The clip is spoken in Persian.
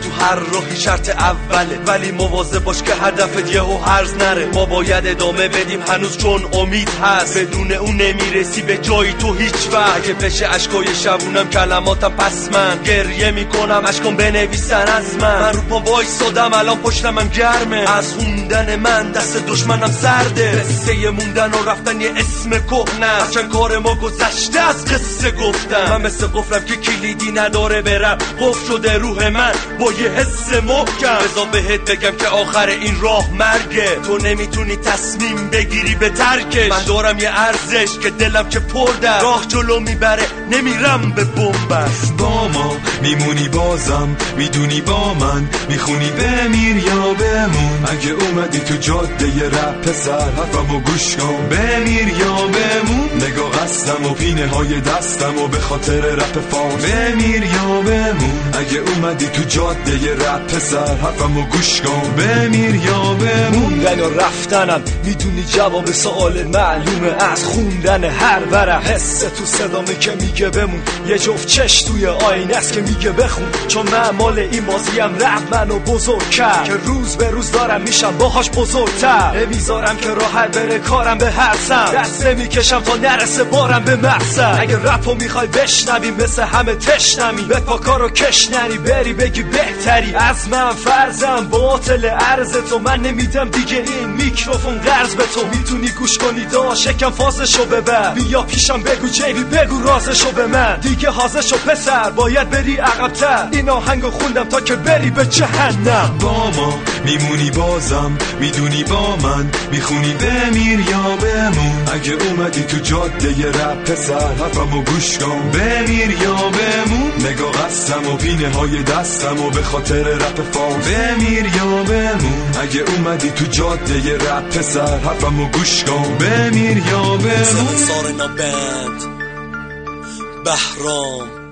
تو هر راهی شرط اوله، ولی مواظب باش که هدفت یهو هرز نره. ما باید ادامه بدیم هنوز چون امید هست، بدون اون نمیرسی به جایی تو هیچ وقت. اگه بشه اشکای شبونم کلماتم پس من گریه میکنم اشکام بنویسن از من رو پا وایسادم الان پشتمم گرمه، از خوندن من دست دشمنم سرده. قصه موندن و رفتن یه اسم کهنه، هرچند کار ما گذشته از قصه گفتم. من مثل قفلم که کلیدی نداره برم، قفل شده روح من با یه حس محکم. بذار بهت بگم که آخر این راه مرگه، تو نمیتونی تصمیم بگیری به ترکش. من دارم یه ارزش که دلم که پرده، راه جلو میبره نمیرم به بنبست. با ما میمونی بازم میدونی با من میخونی بمیر یا بمون. اگه اومدی تو جاده رپ پسر حرفمو گوش کن، بمیر یا بمون. نگاه قصدم و پینه های دستم و به خاطر رپ فارس، بمیر یا بمون. اگه اومدی تو جاده رپ پسر حرفمو گوش کن، بمیر یا بمون. موندن و رفتنم میدونی جواب سوال معلومه از خوندن هر ورق. حس تو صدامه که میگه بمون، یه جفت چش توی آینه است که میگه بخون. چون من مال این بازیم رپ منو بزرگ کرد، که روز به روز دارم میشم باهاش بزرگتر. نمیذارم که راحت بره کارم به حرسم، دست نمیکشم تا نرسه بارم به مقصد. اگه رپو میخوای بشنوی مثل همه تشنمی، به پاکارو کش نری بری بگی بهتری از من. فرضم باطل عرض تو، من نمیدم دیگه این میکروفون قرض به تو. میتونی گوش کنی دا شکم فازشو ببر، بیا پیشم بگو جیبی بگو رازشو به من. دیگه حاضرشو پسر باید بری عقب‌تر، این آهنگو خوندم تا که بری به جهنم. با ما میمونی بازم میدونی با من میخونی بمیر یا بمون. اگه اومدی تو جاده رپ پسر حرفمو گوش کن، بمیر یا بمون. نگاه قصدم و پینه های دستم و به خاطر رپ فارس، بمیر یا بمون. اگه اومدی تو جاده رپ پسر حرفمو گوش کن، بمیر یا بمون. سارنا بند بهرام